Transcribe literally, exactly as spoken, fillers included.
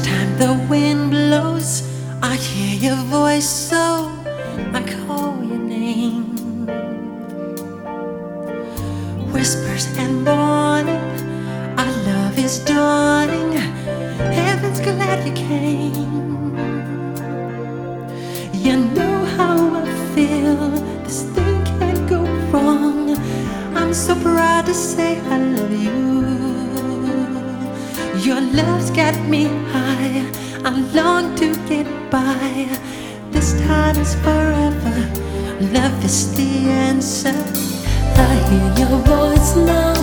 time the wind blows, I hear your voice, so I call your name. Whispers and warning, our love is dawning. Heaven's glad you came. You know how I feel, this thing can't go wrong. I'm so proud to say I love you. Your love's got me high, I long to get by. This time is forever, love is the answer. I hear your voice now,